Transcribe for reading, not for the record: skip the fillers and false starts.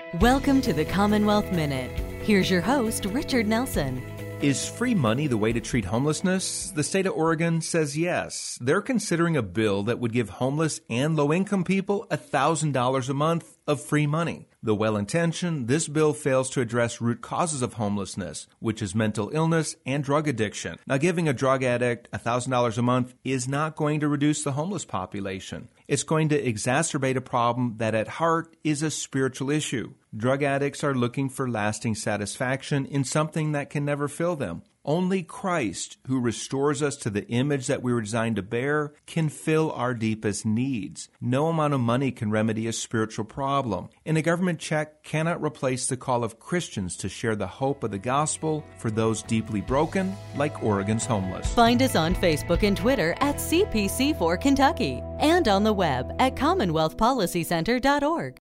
Welcome to the Commonwealth Minute. Here's your host, Richard Nelson. Is free money the way to treat homelessness? The state of Oregon says yes. They're considering a bill that would give homeless and low-income people $1,000 a month of free money. Though well-intentioned, this bill fails to address root causes of homelessness, which is mental illness and drug addiction. Now, giving a drug addict $1,000 a month is not going to reduce the homeless population. It's going to exacerbate a problem that at heart is a spiritual issue. Drug addicts are looking for lasting satisfaction in something that can never fill them. Only Christ, who restores us to the image that we were designed to bear, can fill our deepest needs. No amount of money can remedy a spiritual problem, and a government check cannot replace the call of Christians to share the hope of the gospel for those deeply broken, like Oregon's homeless. Find us on Facebook and Twitter at CPC4 Kentucky and on the web at CommonwealthPolicyCenter.org.